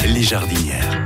Les jardinières.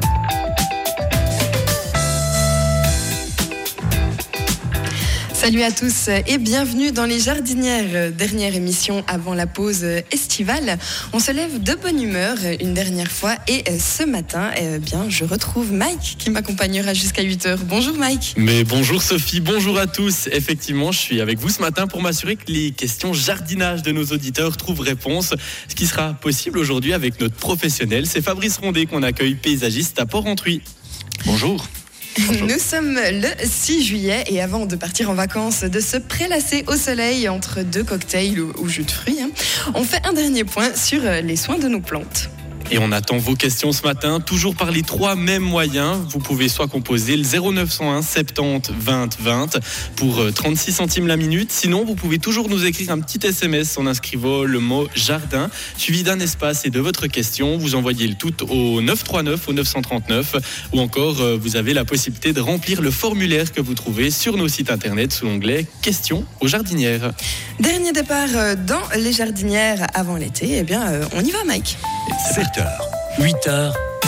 Salut à tous et bienvenue dans Les Jardinières, dernière émission avant la pause estivale. On se lève de bonne humeur une dernière fois et ce matin, je retrouve Mike qui m'accompagnera jusqu'à 8h. Bonjour Mike. Mais bonjour Sophie, bonjour à tous. Effectivement, je suis avec vous ce matin pour m'assurer que les questions jardinage de nos auditeurs trouvent réponse. Ce qui sera possible aujourd'hui avec notre professionnel, c'est Fabrice Rondet qu'on accueille, paysagiste à Port-Rentruy. Bonjour. Nous sommes le 6 juillet et avant de partir en vacances, de se prélasser au soleil entre deux cocktails ou jus de fruits, on fait un dernier point sur les soins de nos plantes. Et on attend vos questions ce matin, toujours par les trois mêmes moyens. Vous pouvez soit composer le 0901 70 20 20 pour 36 centimes la minute. Sinon, vous pouvez toujours nous écrire un petit SMS en inscrivant le mot jardin, suivi d'un espace et de votre question. Vous envoyez le tout au 939, au 939. Ou encore, vous avez la possibilité de remplir le formulaire que vous trouvez sur nos sites internet sous l'onglet Questions aux jardinières. Dernier départ dans les jardinières avant l'été. On y va Mike. 7h, 8h,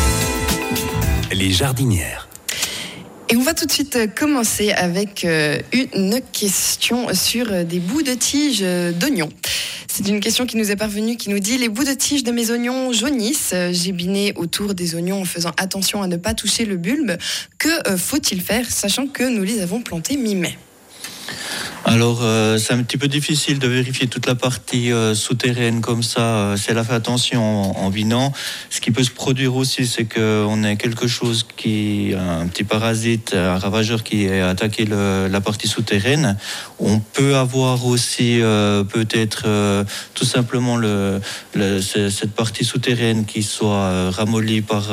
les jardinières. Et on va tout de suite commencer avec une question sur des bouts de tiges d'oignons. C'est une question qui nous est parvenue qui nous dit « Les bouts de tiges de mes oignons jaunissent. J'ai biné autour des oignons en faisant attention à ne pas toucher le bulbe. Que faut-il faire sachant que nous les avons plantés mi-mai ?» Alors, c'est un petit peu difficile de vérifier toute la partie souterraine comme ça. Si elle a fait attention en binant. Ce qui peut se produire aussi, c'est qu'on a quelque chose un petit parasite, un ravageur qui a attaqué la partie souterraine. On peut avoir aussi peut-être tout simplement cette partie souterraine qui soit ramollie par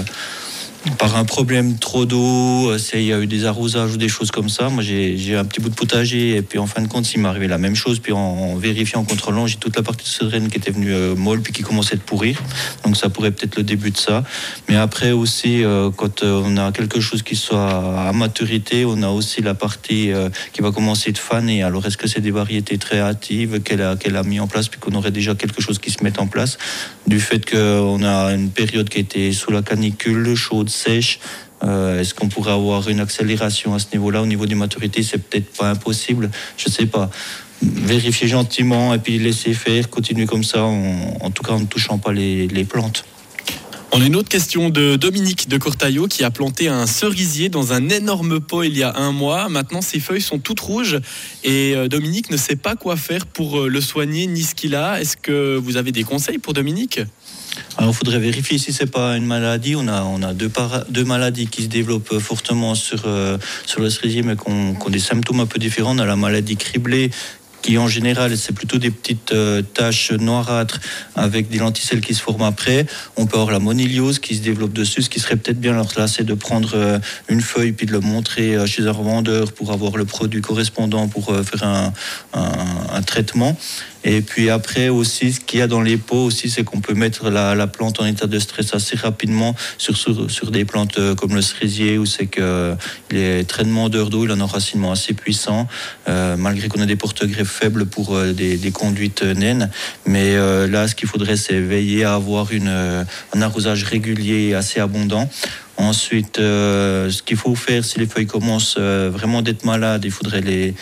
un problème trop d'eau, il y a eu des arrosages ou des choses comme ça. Moi, j'ai un petit bout de potager et puis en fin de compte, il m'est arrivé la même chose. Puis en vérifiant, en contrôlant, j'ai toute la partie souterraine qui était venue molle puis qui commençait à pourrir. Donc ça pourrait peut-être le début de ça. Mais après aussi, quand on a quelque chose qui soit à maturité, on a aussi la partie qui va commencer de faner. Alors est-ce que c'est des variétés très hâtives qu'elle a mis en place puis qu'on aurait déjà quelque chose qui se met en place du fait qu'on a une période qui a été sous la canicule, chaude, sèche. Est-ce qu'on pourrait avoir une accélération à ce niveau-là? Au niveau des maturités, c'est peut-être pas impossible. Je sais pas. Vérifier gentiment et puis laisser faire, continuer comme ça, en tout cas en ne touchant pas les plantes. On a une autre question de Dominique de Cortaillot qui a planté un cerisier dans un énorme pot il y a 1 mois. Maintenant, ses feuilles sont toutes rouges et Dominique ne sait pas quoi faire pour le soigner ni ce qu'il a. Est-ce que vous avez des conseils pour Dominique ? Alors, il faudrait vérifier si c'est pas une maladie. On a deux maladies qui se développent fortement sur le cerisier, mais qui ont des symptômes un peu différents. On a la maladie criblée, qui en général, c'est plutôt des petites taches noirâtres avec des lenticelles qui se forment après. On peut avoir la moniliose qui se développe dessus, ce qui serait peut-être bien alors là, c'est de prendre une feuille puis de le montrer chez un revendeur pour avoir le produit correspondant pour faire un traitement. Et puis après aussi, ce qu'il y a dans les pots aussi, c'est qu'on peut mettre la plante en état de stress assez rapidement sur des plantes comme le cerisier, où c'est qu'il est très demandeur d'eau, il a un enracinement assez puissant, malgré qu'on a des porte-greffes faibles pour des conduites naines. Mais là, ce qu'il faudrait, c'est veiller à avoir un arrosage régulier et assez abondant. Ensuite, ce qu'il faut faire, si les feuilles commencent vraiment d'être malades, il faudrait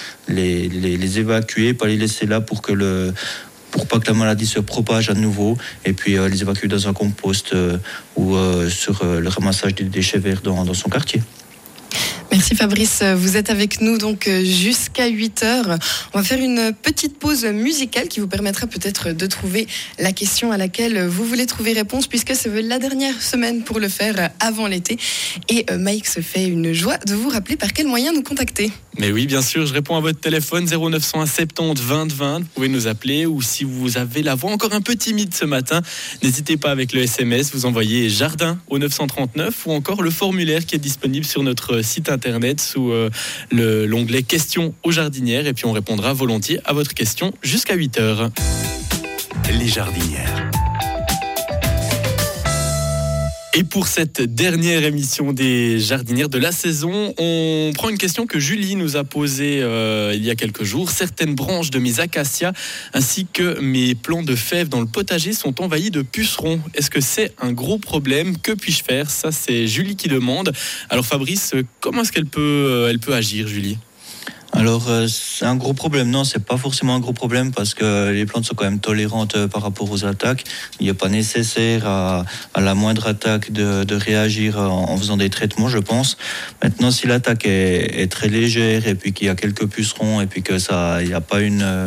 les évacuer, pas les laisser là pour pas que la maladie se propage à nouveau, et puis les évacuer dans un compost ou sur le ramassage des déchets verts dans son quartier. Merci Fabrice, vous êtes avec nous donc jusqu'à 8h. On va faire une petite pause musicale qui vous permettra peut-être de trouver la question à laquelle vous voulez trouver réponse, puisque c'est la dernière semaine pour le faire avant l'été. Et Mike se fait une joie de vous rappeler par quel moyen nous contacter. Mais oui, bien sûr, je réponds à votre téléphone 0901 70 20 20. Vous pouvez nous appeler, ou si vous avez la voix encore un peu timide ce matin, n'hésitez pas avec le SMS, vous envoyez jardin au 939 ou encore le formulaire qui est disponible sur notre site internet sous l'onglet questions aux jardinières, et puis on répondra volontiers à votre question jusqu'à 8h. Les jardinières. Et pour cette dernière émission des jardinières de la saison, on prend une question que Julie nous a posée il y a quelques jours. Certaines branches de mes acacias ainsi que mes plants de fèves dans le potager sont envahis de pucerons. Est-ce que c'est un gros problème? Que puis-je faire? Ça, c'est Julie qui demande. Alors Fabrice, comment est-ce qu'elle peut agir, Julie? Alors, c'est un gros problème. Non, c'est pas forcément un gros problème parce que les plantes sont quand même tolérantes par rapport aux attaques. Il n'est pas nécessaire à la moindre attaque de réagir en faisant des traitements, je pense. Maintenant, si l'attaque est très légère et puis qu'il y a quelques pucerons et puis que il n'y a pas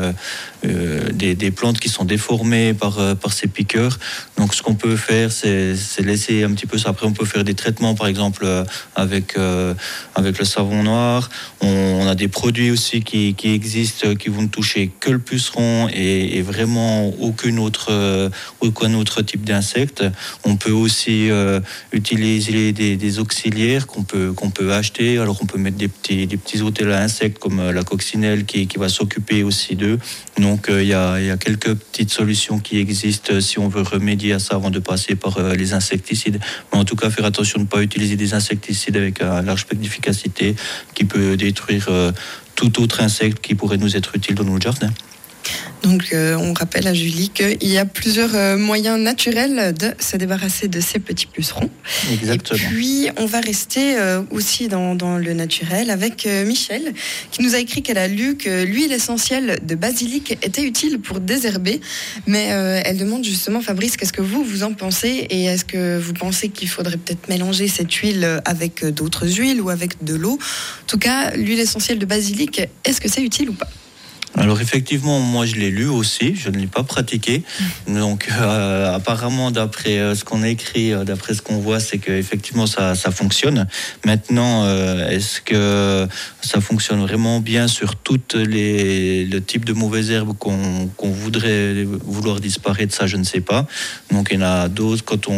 des plantes qui sont déformées par ces piqueurs. Donc, ce qu'on peut faire, c'est laisser un petit peu ça. Après, on peut faire des traitements, par exemple, avec le savon noir. On a des produits aussi qui existent, qui vont ne toucher que le puceron et vraiment aucun autre type d'insecte. On peut aussi utiliser des auxiliaires qu'on peut acheter. Alors on peut mettre des petits hôtels à insectes comme la coccinelle qui va s'occuper aussi d'eux. Donc il y a quelques petites solutions qui existent si on veut remédier à ça avant de passer par les insecticides. Mais en tout cas, faire attention de ne pas utiliser des insecticides avec un large spectre d'efficacité qui peut détruire tout autre insecte qui pourrait nous être utile dans notre jardin. Donc on rappelle à Julie qu'il y a plusieurs moyens naturels de se débarrasser de ces petits pucerons. Exactement. Et puis on va rester aussi dans le naturel avec Michel qui nous a écrit qu'elle a lu que l'huile essentielle de basilic était utile pour désherber. Mais elle demande justement, Fabrice, qu'est-ce que vous en pensez? Et est-ce que vous pensez qu'il faudrait peut-être mélanger cette huile avec d'autres huiles ou avec de l'eau? En tout cas, l'huile essentielle de basilic, est-ce que c'est utile ou pas? Alors effectivement, moi je l'ai lu aussi, je ne l'ai pas pratiqué. Donc apparemment, d'après ce qu'on a écrit, d'après ce qu'on voit, c'est qu'effectivement ça fonctionne. Maintenant, est-ce que ça fonctionne vraiment bien sur toutes le type de mauvaises herbes qu'on voudrait vouloir disparaître? Ça, je ne sais pas. Donc il y en a d'autres, quand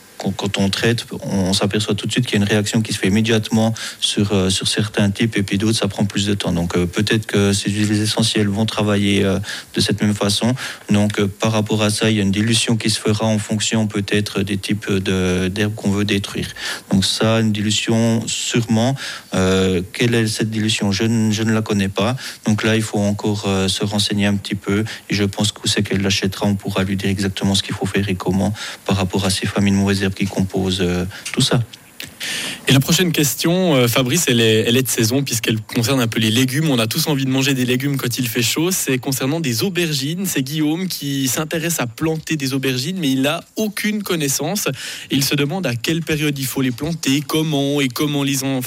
on traite, on s'aperçoit tout de suite qu'il y a une réaction qui se fait immédiatement sur certains types, et puis d'autres, ça prend plus de temps. Donc peut-être que ces huiles essentielles vont travailler de cette même façon. Donc par rapport à ça, il y a une dilution qui se fera en fonction peut-être des types d'herbes qu'on veut détruire. Donc ça, une dilution sûrement. Quelle est cette dilution? Je ne la connais pas. Donc là, il faut encore se renseigner un petit peu. Et je pense que où c'est qu'elle l'achètera, on pourra lui dire exactement ce qu'il faut faire et comment par rapport à ces familles de mauvaises herbes qui composent tout ça. Et la prochaine question, Fabrice, elle est de saison puisqu'elle concerne un peu les légumes. On a tous envie de manger des légumes quand il fait chaud. C'est concernant des aubergines. C'est Guillaume qui s'intéresse à planter des aubergines, mais il n'a aucune connaissance. Et il se demande à quelle période il faut les planter, comment et quand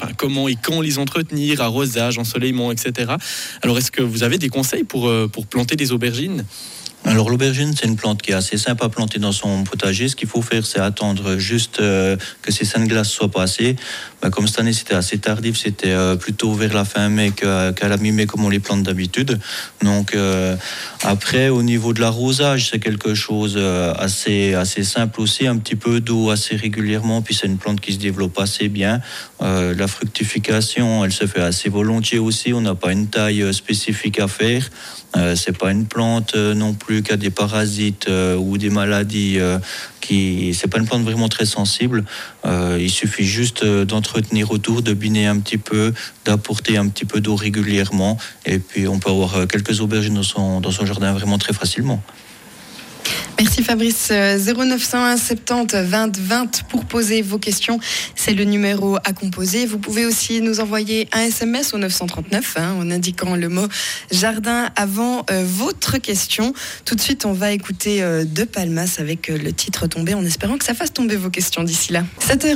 les entretenir, arrosage, ensoleillement, etc. Alors, est-ce que vous avez des conseils pour planter des aubergines ? Alors l'aubergine, c'est une plante qui est assez simple à planter dans son potager. Ce qu'il faut faire, c'est attendre juste que ces saintes glaces soient passées. Comme cette année, c'était assez tardif, c'était plutôt vers la fin mai qu'à la mi-mai comme on les plante d'habitude. Donc après, au niveau de l'arrosage, c'est quelque chose assez simple aussi. Un petit peu d'eau assez régulièrement, puis c'est une plante qui se développe assez bien. La fructification, elle se fait assez volontiers aussi. On n'a pas une taille spécifique à faire. C'est pas une plante non plus qui a des parasites ou des maladies. C'est pas une plante vraiment très sensible. Il suffit juste d'entretenir autour, de biner un petit peu, d'apporter un petit peu d'eau régulièrement, et puis on peut avoir quelques aubergines dans son jardin vraiment très facilement. Merci Fabrice. 0901 70 20 20 pour poser vos questions. C'est le numéro à composer. Vous pouvez aussi nous envoyer un SMS au 939 en indiquant le mot jardin avant votre question. Tout de suite, on va écouter De Palmas avec le titre tombé en espérant que ça fasse tomber vos questions d'ici là.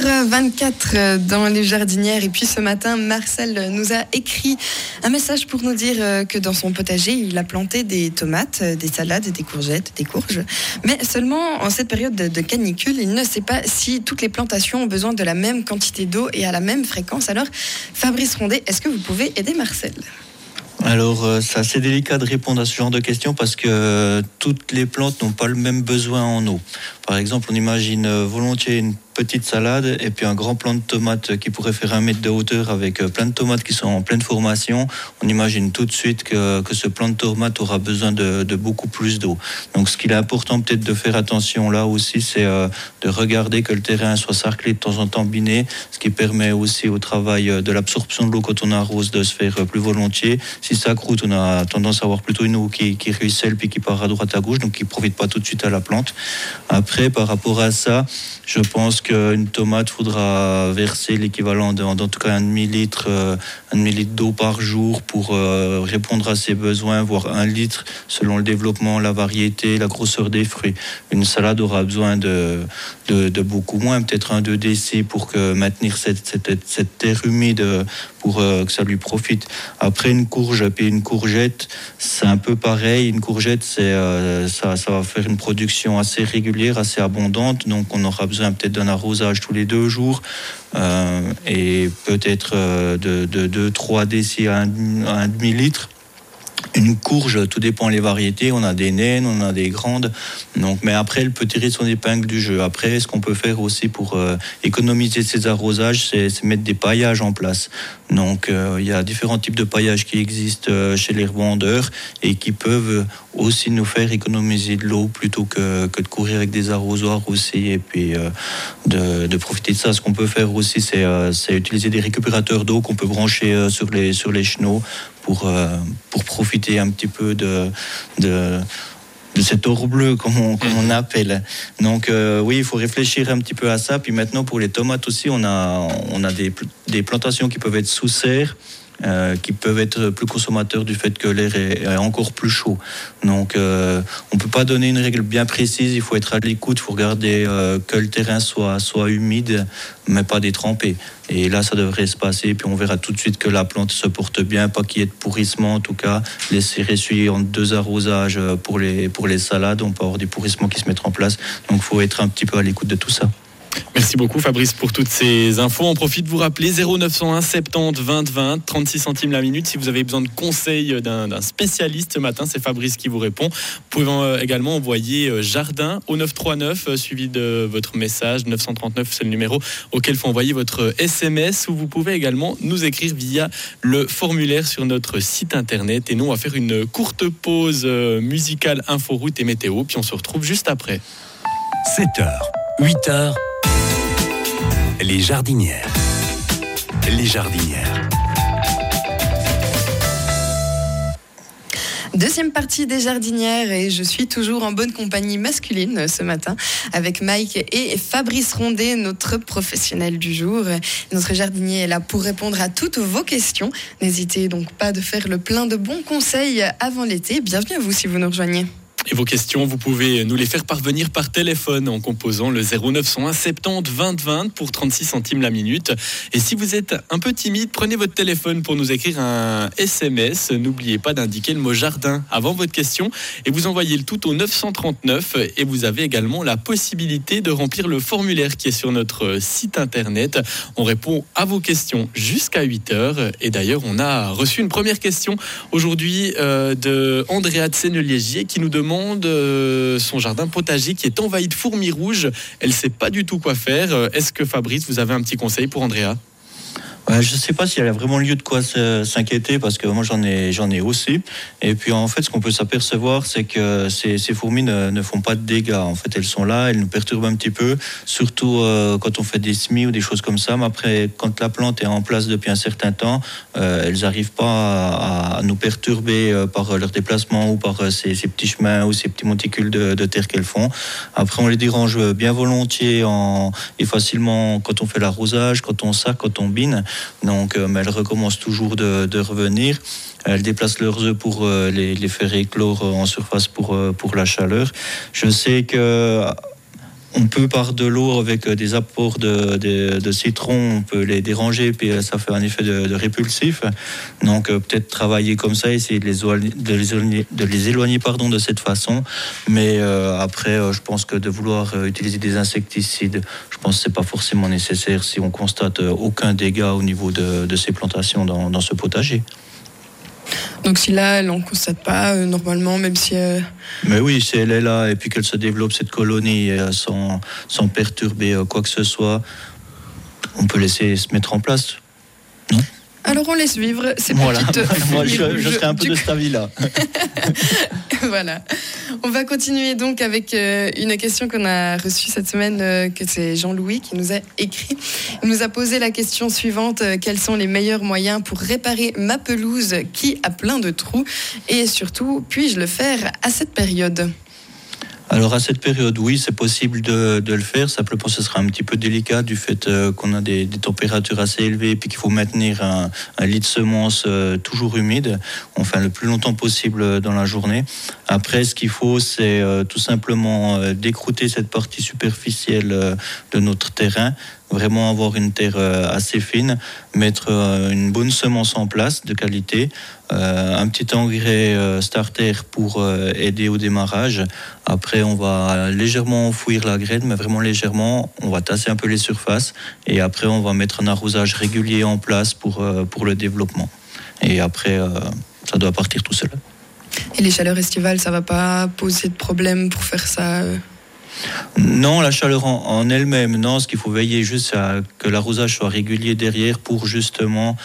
7h24 dans les jardinières. Et puis ce matin, Marcel nous a écrit un message pour nous dire que dans son potager, il a planté des tomates, des salades, des courgettes, des courges. Mais seulement en cette période de canicule, il ne sait pas si toutes les plantations ont besoin de la même quantité d'eau et à la même fréquence. Alors, Fabrice Rondet, est-ce que vous pouvez aider Marcel ? Alors, c'est assez délicat de répondre à ce genre de questions parce que toutes les plantes n'ont pas le même besoin en eau. Par exemple, on imagine volontiers une petite salade et puis un grand plant de tomates qui pourrait faire 1 mètre de hauteur avec plein de tomates qui sont en pleine formation. On imagine tout de suite que ce plant de tomates aura besoin de beaucoup plus d'eau. Donc ce qu'il est important peut-être de faire attention là aussi, c'est de regarder que le terrain soit sarclé, de temps en temps biné, ce qui permet aussi au travail de l'absorption de l'eau quand on arrose de se faire plus volontiers. Si ça croûte, on a tendance à avoir plutôt une eau qui ruisselle puis qui part à droite à gauche, donc qui ne profite pas tout de suite à la plante. Après, par rapport à ça, je pense qu'une tomate, faudra verser l'équivalent d'en tout cas un demi-litre d'eau par jour pour répondre à ses besoins, voire 1 litre selon le développement, la variété, la grosseur des fruits. Une salade aura besoin de beaucoup moins, peut-être 1-2 décis pour maintenir cette terre humide pour que ça lui profite. Après, une courge et une courgette, c'est un peu pareil. Une courgette, ça va faire une production assez régulière, assez abondante, donc on aura besoin peut-être d'un arrosage tous les 2 jours et peut-être de 2-3 décis à un demi-litre. Une courge, tout dépend des variétés. On a des naines, on a des grandes. Donc, mais après, elle peut tirer son épingle du jeu. Après, ce qu'on peut faire aussi pour économiser ces arrosages, c'est mettre des paillages en place. Donc, il y a différents types de paillages qui existent chez les revendeurs et qui peuvent aussi nous faire économiser de l'eau plutôt que de courir avec des arrosoirs aussi. Et puis, de profiter de ça. Ce qu'on peut faire aussi, c'est utiliser des récupérateurs d'eau qu'on peut brancher sur les chenaux pour profiter un petit peu de cet or bleu, comme on appelle. Donc oui, il faut réfléchir un petit peu à ça. Puis maintenant, pour les tomates aussi, on a des plantations qui peuvent être sous serre, qui peuvent être plus consommateurs du fait que l'air est encore plus chaud. Donc on peut pas donner une règle bien précise, il faut être à l'écoute, il faut regarder que le terrain soit humide, mais pas détrempé. Et là, ça devrait se passer, puis on verra tout de suite que la plante se porte bien, pas qu'il y ait de pourrissement en tout cas. Laisser essuyer en 2 arrosages pour les salades, on peut avoir des pourrissements qui se mettent en place. Donc il faut être un petit peu à l'écoute de tout ça. Merci beaucoup Fabrice pour toutes ces infos. On profite de vous rappeler 0901 70 20 20, 36 centimes la minute. Si vous avez besoin de conseils d'un spécialiste ce matin, c'est Fabrice qui vous répond. Vous pouvez également envoyer jardin au 939 suivi de votre message. 939, c'est le numéro auquel il faut envoyer votre SMS, ou vous pouvez également nous écrire via le formulaire sur notre site internet. Et nous, on va faire une courte pause musicale, info, route et météo, puis on se retrouve juste après. 7h, 8h. Les jardinières. Les jardinières. Deuxième partie des jardinières, et je suis toujours en bonne compagnie masculine ce matin avec Mike et Fabrice Rondet, notre professionnel du jour. Notre jardinier est là pour répondre à toutes vos questions. N'hésitez donc pas de faire le plein de bons conseils avant l'été. Bienvenue à vous si vous nous rejoignez. Et vos questions, vous pouvez nous les faire parvenir par téléphone en composant le 0901 70 20 20 pour 36 centimes la minute. Et si vous êtes un peu timide, prenez votre téléphone pour nous écrire un SMS. N'oubliez pas d'indiquer le mot jardin avant votre question et vous envoyez le tout au 939. Et vous avez également la possibilité de remplir le formulaire qui est sur notre site internet. On répond à vos questions jusqu'à 8h. Et d'ailleurs, on a reçu une première question aujourd'hui de Andrea de Sennelier qui nous demande son jardin potager qui est envahi de fourmis rouges. Elle ne sait pas du tout quoi faire. Est-ce que Fabrice, vous avez un petit conseil pour Andrea ? Ouais, je ne sais pas s'il y a vraiment lieu de quoi s'inquiéter parce que moi j'en ai aussi. Et puis en fait ce qu'on peut s'apercevoir c'est que ces fourmis ne font pas de dégâts. En fait elles sont là, elles nous perturbent un petit peu, surtout quand on fait des semis ou des choses comme ça. Mais après quand la plante est en place depuis un certain temps, elles n'arrivent pas à nous perturber par leur déplacement ou par ces petits chemins ou ces petits monticules de terre qu'elles font. Après on les dérange bien volontiers et facilement quand on fait l'arrosage, quand on sac, quand on bine. Donc, mais elles recommencent toujours de revenir. Elles déplacent leurs œufs pour les faire éclore en surface pour la chaleur. Je sais que on peut par de l'eau avec des apports de citron, on peut les déranger, puis ça fait un effet de répulsif. Donc peut-être travailler comme ça, essayer de les éloigner de cette façon. Mais après, je pense que de vouloir utiliser des insecticides, je pense que c'est pas forcément nécessaire si on constate aucun dégât au niveau de ces plantations dans ce potager. Donc si là, elle n'en constate pas, normalement, même si... Mais oui, si elle est là et puis qu'elle se développe cette colonie sans perturber quoi que ce soit, on peut laisser se mettre en place. Non ? Alors on laisse vivre ces Voilà. petites... Moi, je serais un peu de cet avis-là. Voilà. On va continuer donc avec une question qu'on a reçue cette semaine, que c'est Jean-Louis qui nous a écrit. Il nous a posé la question suivante: quels sont les meilleurs moyens pour réparer ma pelouse qui a plein de trous? Et surtout, puis-je le faire à cette période? Alors à cette période, oui, c'est possible de le faire. Simplement, ce sera un petit peu délicat du fait qu'on a des températures assez élevées et puis qu'il faut maintenir un lit de semences toujours humide, enfin le plus longtemps possible dans la journée. Après, ce qu'il faut, c'est tout simplement décrouter cette partie superficielle de notre terrain, vraiment avoir une terre assez fine, mettre une bonne semence en place de qualité, un petit engrais starter pour aider au démarrage. Après, on va légèrement enfouir la graine, mais vraiment légèrement. On va tasser un peu les surfaces et après, on va mettre un arrosage régulier en place pour le développement. Et après, ça doit partir tout seul. Et les chaleurs estivales, ça ne va pas poser de problème pour faire ça Non, la chaleur en elle-même, non. Ce qu'il faut veiller juste, c'est que l'arrosage soit régulier derrière pour justement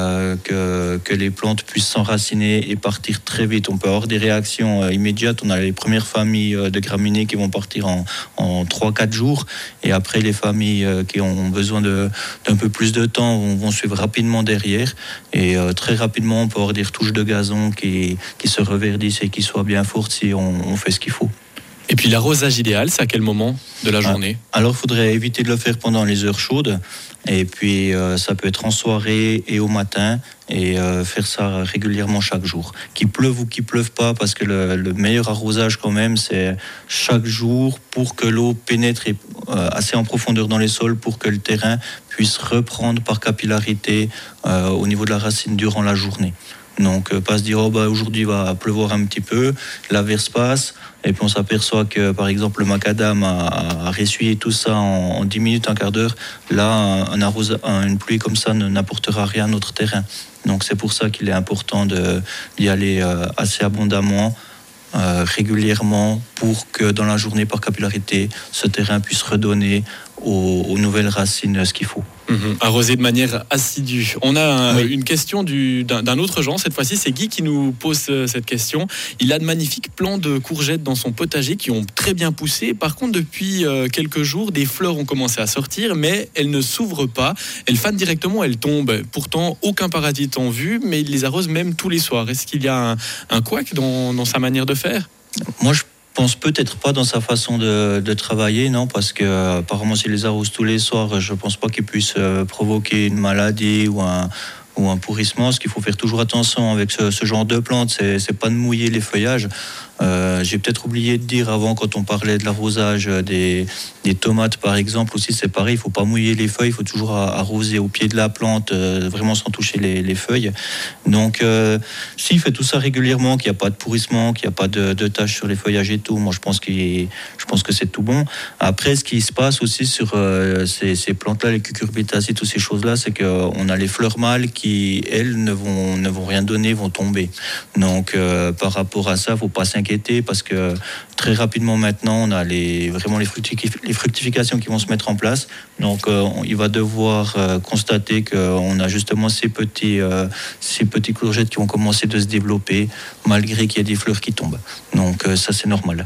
que les plantes puissent s'enraciner et partir très vite. On peut avoir des réactions immédiates. On a les premières familles de graminées qui vont partir en 3-4 jours. Et après, les familles qui ont besoin d'un peu plus de temps vont suivre rapidement derrière. Et très rapidement, on peut avoir des retouches de gazon qui se reverdissent et qui soient bien fortes si on fait ce qu'il faut. Et puis l'arrosage idéal, c'est à quel moment de la journée ? Alors, il faudrait éviter de le faire pendant les heures chaudes. Et puis, ça peut être en soirée et au matin. Et faire ça régulièrement chaque jour. Qu'il pleuve ou qu'il pleuve pas, parce que le meilleur arrosage quand même, c'est chaque jour pour que l'eau pénètre assez en profondeur dans les sols pour que le terrain puisse reprendre par capillarité au niveau de la racine durant la journée. Donc, pas se dire, aujourd'hui il va pleuvoir un petit peu, l'averse passe, et puis on s'aperçoit que, par exemple, le macadam a ressuyé tout ça en 10 minutes, un quart d'heure. Là, une pluie comme ça n'apportera rien à notre terrain. Donc, c'est pour ça qu'il est important d'y aller assez abondamment, régulièrement, pour que dans la journée, par capillarité, ce terrain puisse redonner aux nouvelles racines ce qu'il faut. Arroser de manière assidue. On a une question d'un autre genre. Cette fois-ci, c'est Guy qui nous pose cette question. Il a de magnifiques plants de courgettes dans son potager qui ont très bien poussé. Par contre, depuis quelques jours, des fleurs ont commencé à sortir, mais elles ne s'ouvrent pas. Elles fanent directement, elles tombent. Pourtant, aucun parasite en vue, mais il les arrose même tous les soirs. Est-ce qu'il y a un couac dans sa manière de faire ? Moi, je pense peut-être pas dans sa façon de travailler, non, parce que apparemment s'il les arrose tous les soirs, je pense pas qu'il puisse provoquer une maladie ou un pourrissement. Ce qu'il faut faire toujours attention avec ce genre de plantes, c'est pas de mouiller les feuillages. J'ai peut-être oublié de dire avant, quand on parlait de l'arrosage des tomates par exemple, aussi c'est pareil, il faut pas mouiller les feuilles, il faut toujours arroser au pied de la plante, vraiment sans toucher les feuilles. Donc s'il fait tout ça régulièrement, qu'il n'y a pas de pourrissement, qu'il n'y a pas de taches sur les feuillages et tout, moi je pense que c'est tout bon. Après, ce qui se passe aussi sur ces plantes-là, les cucurbitacées, toutes ces choses-là, c'est qu'on a les fleurs mâles qui, elles, ne vont rien donner, vont tomber. Donc par rapport à ça, il ne faut pas s'inquiéter, parce que très rapidement maintenant, on a les fructifications qui vont se mettre en place. Donc il va devoir constater qu'on a justement ces petits courgettes qui vont commencer de se développer, malgré qu'il y ait des fleurs qui tombent. Donc ça, c'est normal.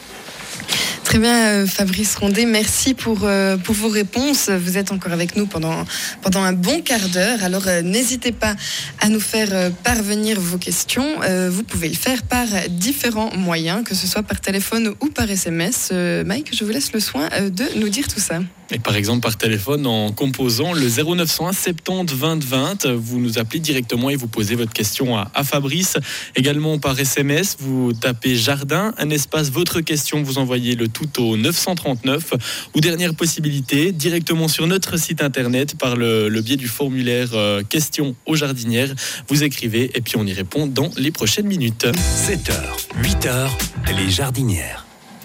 Très bien, Fabrice Rondet, merci pour vos réponses. Vous êtes encore avec nous pendant un bon quart d'heure. Alors, n'hésitez pas à nous faire parvenir vos questions. Vous pouvez le faire par différents moyens, que ce soit par téléphone ou par SMS. Mike, je vous laisse le soin de nous dire tout ça. Et par exemple, par téléphone, en composant le 0901 70 20 20, vous nous appelez directement et vous posez votre question à Fabrice. Également par SMS, vous tapez jardin, un espace, votre question, vous envoyez le tout au 939. Ou dernière possibilité, directement sur notre site internet par le biais du formulaire questions aux jardinières. Vous écrivez et puis on y répond dans les prochaines minutes. 7h, 8h, les jardinières.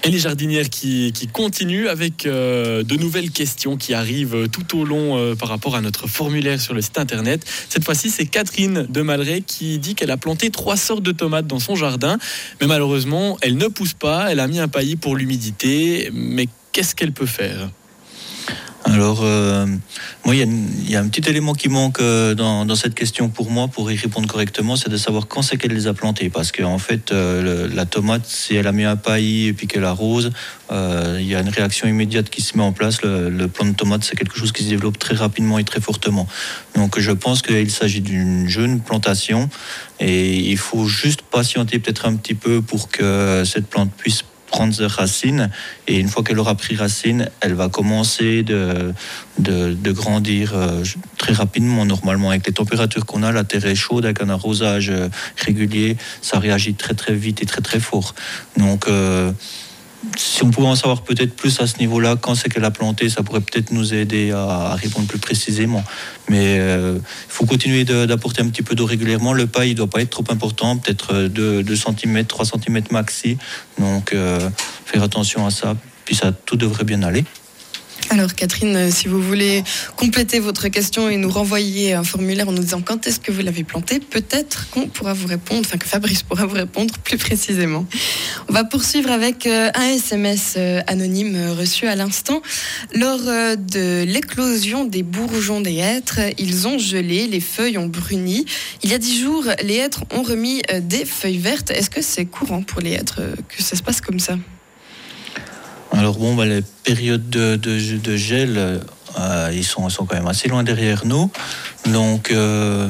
Et les jardinières qui continuent avec de nouvelles questions qui arrivent tout au long par rapport à notre formulaire sur le site internet. Cette fois-ci, c'est Catherine de Malray qui dit qu'elle a planté 3 sortes de tomates dans son jardin. Mais malheureusement, elles ne poussent pas. Elle a mis un paillis pour l'humidité. Mais qu'est-ce qu'elle peut faire ? Alors, moi, il y a un petit élément qui manque dans cette question pour moi, pour y répondre correctement, c'est de savoir quand c'est qu'elle les a plantées. Parce qu'en fait, la tomate, si elle a mis un paillis et puis qu'elle arrose, il y a une réaction immédiate qui se met en place. Le plant de tomate, c'est quelque chose qui se développe très rapidement et très fortement. Donc, je pense qu'il s'agit d'une jeune plantation et il faut juste patienter peut-être un petit peu pour que cette plante puisse prendre des racines, et une fois qu'elle aura pris racine, elle va commencer de grandir très rapidement. Normalement, avec les températures qu'on a, la terre est chaude, avec un arrosage régulier, ça réagit très très vite et très très fort. Donc si on pouvait en savoir peut-être plus à ce niveau-là, quand c'est qu'elle a planté, ça pourrait peut-être nous aider à répondre plus précisément. Mais il faut continuer d'apporter un petit peu d'eau régulièrement. Le paille ne doit pas être trop important, peut-être 2 cm, 3 cm maxi. Donc faire attention à ça, puis ça, tout devrait bien aller. Alors Catherine, si vous voulez compléter votre question et nous renvoyer un formulaire en nous disant quand est-ce que vous l'avez planté, peut-être qu'on pourra vous répondre, enfin que Fabrice pourra vous répondre plus précisément. On va poursuivre avec un SMS anonyme reçu à l'instant. Lors de l'éclosion des bourgeons des hêtres, ils ont gelé, les feuilles ont bruni. Il y a 10 jours, les hêtres ont remis des feuilles vertes. Est-ce que c'est courant pour les hêtres que ça se passe comme ça ? Alors bon, les périodes de gel, ils sont quand même assez loin derrière nous. Donc que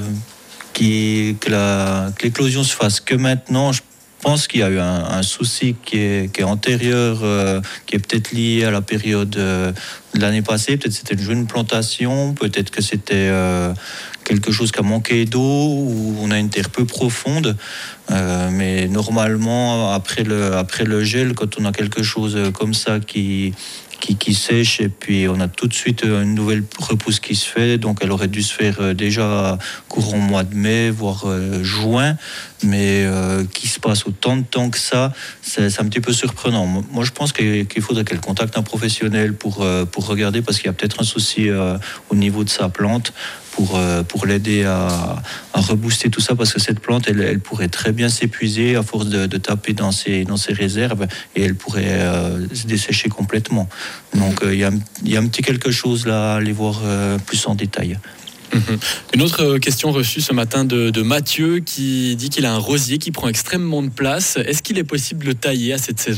l'éclosion se fasse que maintenant, je pense qu'il y a eu un souci qui est antérieur, qui est peut-être lié à la période de l'année passée. Peut-être c'était une jeune plantation, peut-être que c'était quelque chose qui a manqué d'eau, ou on a une terre peu profonde. Mais normalement, après le gel, quand on a quelque chose comme ça qui sèche, et puis on a tout de suite une nouvelle repousse qui se fait, donc elle aurait dû se faire déjà courant mois de mai, voire juin, mais qui se passe autant de temps que ça, c'est un petit peu surprenant. Moi, je pense qu'il faudrait qu'elle contacte un professionnel pour regarder, parce qu'il y a peut-être un souci au niveau de sa plante, pour l'aider à rebooster tout ça, parce que cette plante, elle pourrait très bien s'épuiser à force de taper dans ses réserves, et elle pourrait se dessécher complètement. Donc il y a un petit quelque chose là à aller voir plus en détail. Une autre question reçue ce matin de Mathieu, qui dit qu'il a un rosier qui prend extrêmement de place. Est-ce qu'il est possible de le tailler à cette saison ?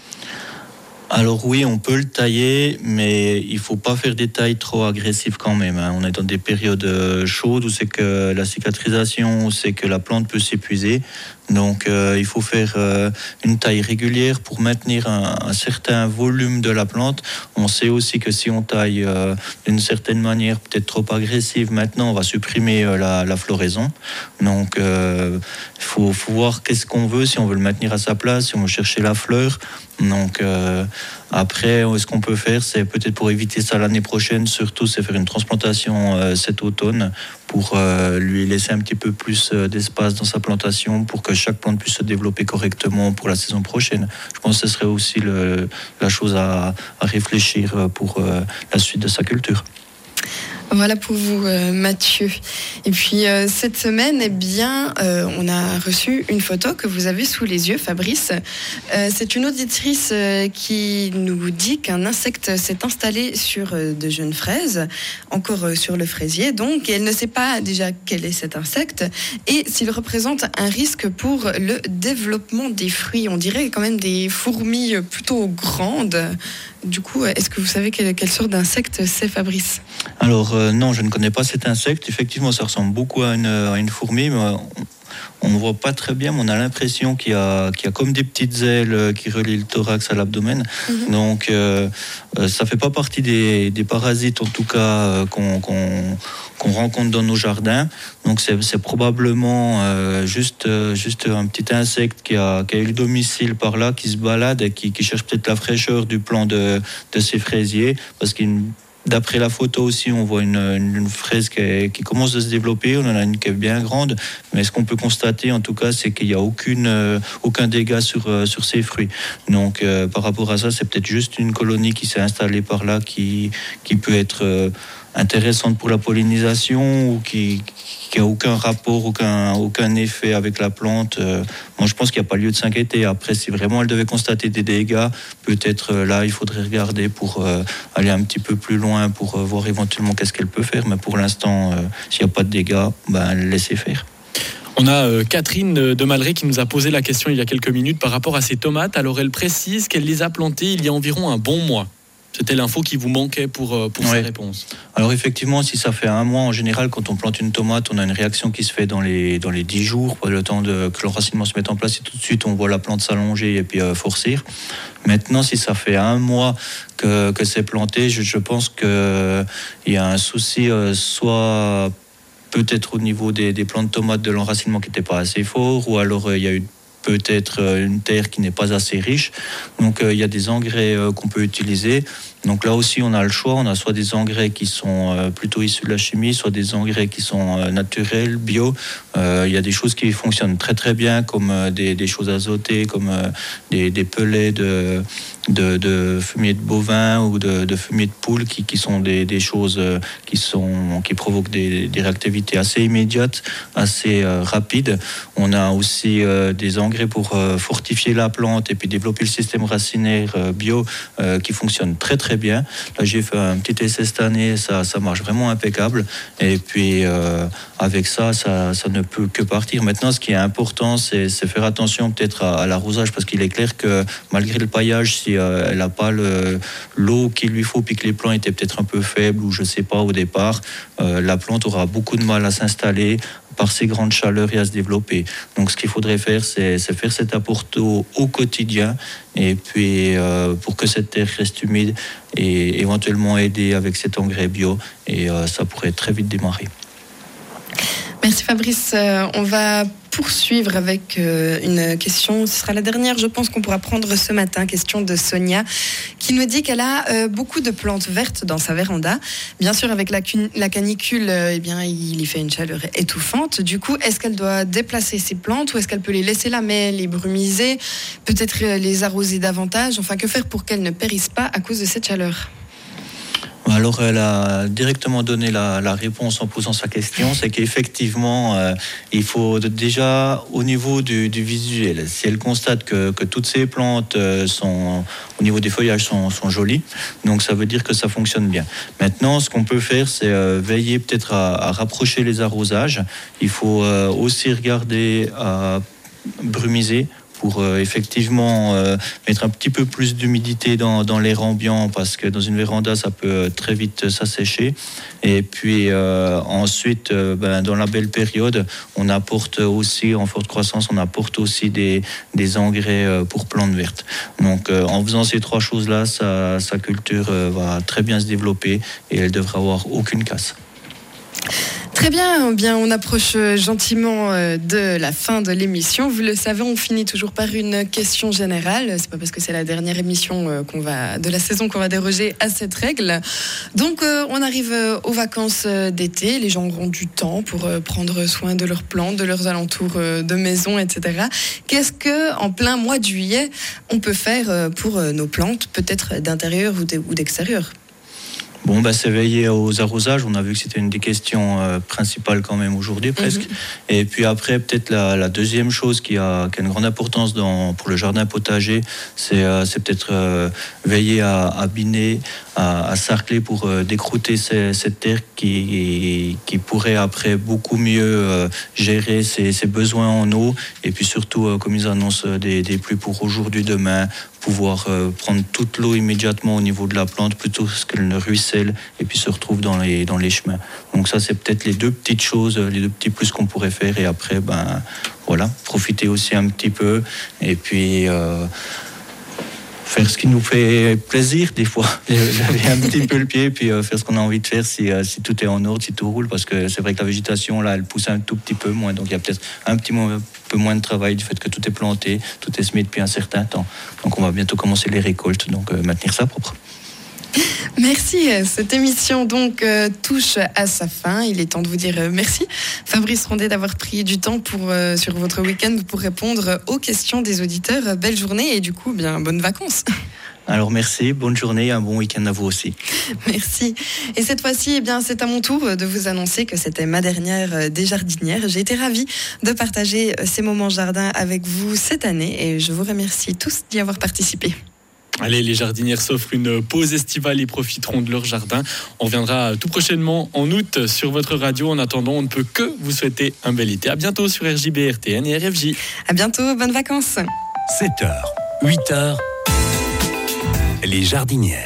Alors oui, on peut le tailler, mais il ne faut pas faire des tailles trop agressives quand même. On est dans des périodes chaudes où c'est que la cicatrisation, où c'est que la plante peut s'épuiser. Donc il faut faire une taille régulière pour maintenir un certain volume de la plante. On sait aussi que si on taille d'une certaine manière peut-être trop agressive, maintenant on va supprimer la floraison. Donc il faut voir qu'est-ce qu'on veut, si on veut le maintenir à sa place, si on veut chercher la fleur. Donc après, ce qu'on peut faire, c'est peut-être pour éviter ça l'année prochaine, surtout c'est faire une transplantation cet automne, pour lui laisser un petit peu plus d'espace dans sa plantation, pour que chaque plante puisse se développer correctement pour la saison prochaine. Je pense que ce serait aussi la chose à réfléchir pour la suite de sa culture. Voilà pour vous, Mathieu. Et puis, cette semaine, on a reçu une photo que vous avez sous les yeux, Fabrice. C'est une auditrice qui nous dit qu'un insecte s'est installé sur de jeunes fraises, encore sur le fraisier, donc, et elle ne sait pas déjà quel est cet insecte et s'il représente un risque pour le développement des fruits. On dirait quand même des fourmis plutôt grandes. Du coup, est-ce que vous savez quelle sorte d'insecte c'est, Fabrice ? Alors non, je ne connais pas cet insecte. Effectivement, ça ressemble beaucoup à une fourmi, mais on ne voit pas très bien, mais on a l'impression qu'il y a comme des petites ailes qui relient le thorax à l'abdomen. Mm-hmm. Donc ça ne fait pas partie des parasites, en tout cas, qu'on rencontre dans nos jardins. Donc c'est probablement juste un petit insecte qui a eu le domicile par là, qui se balade et qui cherche peut-être la fraîcheur du plant de ses fraisiers, parce qu'il d'après la photo aussi, on voit une fraise qui commence à se développer. On en a une qui est bien grande, mais ce qu'on peut constater en tout cas, c'est qu'il n'y a aucun dégât sur ces fruits. Donc par rapport à ça, c'est peut-être juste une colonie qui s'est installée par là qui peut être intéressante pour la pollinisation ou qui a aucun rapport, aucun effet avec la plante. Moi, je pense qu'il n'y a pas lieu de s'inquiéter. Après, si vraiment elle devait constater des dégâts, peut-être là, il faudrait regarder pour aller un petit peu plus loin pour voir éventuellement qu'est-ce qu'elle peut faire. Mais pour l'instant, s'il n'y a pas de dégâts, laissez faire. On a Catherine de Malray qui nous a posé la question il y a quelques minutes par rapport à ces tomates. Alors, elle précise qu'elle les a plantées il y a environ un bon mois. C'était l'info qui vous manquait pour sa réponse. Alors effectivement, si ça fait un mois, en général, quand on plante une tomate, on a une réaction qui se fait dans les 10 jours, le temps que l'enracinement se mette en place, et tout de suite on voit la plante s'allonger et puis forcir. Maintenant, si ça fait un mois que c'est planté, je pense qu'il y a un souci, soit peut-être au niveau des plants de tomates de l'enracinement qui n'était pas assez fort, ou alors il y a eu peut-être une terre qui n'est pas assez riche. Donc il y a des engrais qu'on peut utiliser. Donc là aussi on a le choix, on a soit des engrais qui sont plutôt issus de la chimie, soit des engrais qui sont naturels, bio. Il y a des choses qui fonctionnent très très bien, comme des choses azotées, comme des pellets de fumier de bovin ou de fumier de poule qui sont des choses qui provoquent des réactivités assez immédiates, assez rapides. On a aussi des engrais pour fortifier la plante et puis développer le système racinaire bio qui fonctionne très très bien. Là j'ai fait un petit essai cette année, ça marche vraiment impeccable, et puis avec ça ne peut que partir. Maintenant, ce qui est important, c'est faire attention peut-être à l'arrosage, parce qu'il est clair que malgré le paillage, si elle n'a pas l'eau qu'il lui faut, puis que les plants étaient peut-être un peu faibles, ou je ne sais pas au départ, la plante aura beaucoup de mal à s'installer par ces grandes chaleurs et à se développer. Donc ce qu'il faudrait faire, c'est faire cet apport d'eau au quotidien, et puis pour que cette terre reste humide, et éventuellement aider avec cet engrais bio, et ça pourrait très vite démarrer. Merci Fabrice. On va poursuivre avec une question. Ce sera la dernière, je pense, qu'on pourra prendre ce matin. Question de Sonia, qui nous dit qu'elle a beaucoup de plantes vertes dans sa véranda. Bien sûr, avec la canicule, il y fait une chaleur étouffante. Du coup, est-ce qu'elle doit déplacer ses plantes, ou est-ce qu'elle peut les laisser là, mais les brumiser, peut-être les arroser davantage? Enfin, que faire pour qu'elles ne périssent pas à cause de cette chaleur? Alors, elle a directement donné la réponse en posant sa question. C'est qu'effectivement, il faut déjà, au niveau du visuel, si elle constate que toutes ces plantes au niveau des feuillages sont jolies, donc ça veut dire que ça fonctionne bien. Maintenant, ce qu'on peut faire, c'est veiller peut-être à rapprocher les arrosages. Il faut aussi regarder à brumiser, pour effectivement mettre un petit peu plus d'humidité dans l'air ambiant, parce que dans une véranda, ça peut très vite s'assécher. Et puis ensuite, dans la belle période, on apporte aussi, en forte croissance, on apporte aussi des engrais pour plantes vertes. Donc en faisant ces trois choses-là, sa culture va très bien se développer, et elle ne devra avoir aucune casse. Très bien, on approche gentiment de la fin de l'émission. Vous le savez, on finit toujours par une question générale. C'est pas parce que c'est la dernière émission de la saison qu'on va déroger à cette règle. Donc, on arrive aux vacances d'été. Les gens auront du temps pour prendre soin de leurs plantes, de leurs alentours de maison, etc. Qu'est-ce que, en plein mois de juillet, on peut faire pour nos plantes, peut-être d'intérieur ou d'extérieur? Bon, c'est veiller aux arrosages. On a vu que c'était une des questions principales quand même aujourd'hui, presque. Et puis après, peut-être la deuxième chose qui a une grande importance pour le jardin potager, c'est peut-être veiller à biner, à sarcler pour décroûter cette terre qui pourrait après beaucoup mieux gérer ses besoins en eau. Et puis surtout, comme ils annoncent des pluies pour aujourd'hui, demain, pouvoir prendre toute l'eau immédiatement au niveau de la plante, plutôt qu'elle ne ruisselle et puis se retrouve dans les chemins. Donc ça, c'est peut-être les deux petites choses, les deux petits plus qu'on pourrait faire. Et après, profiter aussi un petit peu, et puis faire ce qui nous fait plaisir des fois, lever un petit peu le pied, puis faire ce qu'on a envie de faire si tout est en ordre, si tout roule, parce que c'est vrai que la végétation là, elle pousse un tout petit peu moins, donc il y a peut-être un peu moins de travail du fait que tout est planté, tout est semé depuis un certain temps. Donc on va bientôt commencer les récoltes, donc maintenir ça propre. Merci. Cette émission donc touche à sa fin. Il est temps de vous dire merci, Fabrice Rondet, d'avoir pris du temps sur votre week-end pour répondre aux questions des auditeurs. Belle journée et du coup, bonnes vacances. Alors merci, bonne journée et un bon week-end à vous aussi. Merci. Et cette fois-ci, c'est à mon tour de vous annoncer que c'était ma dernière des jardinières. J'ai été ravie de partager ces moments jardin avec vous cette année et je vous remercie tous d'y avoir participé. Allez, les jardinières s'offrent une pause estivale et profiteront de leur jardin. On reviendra tout prochainement en août sur votre radio. En attendant, on ne peut que vous souhaiter un bel été. À bientôt sur RJB, RTN et RFJ. À bientôt, bonnes vacances. 7h, 8h, les jardinières.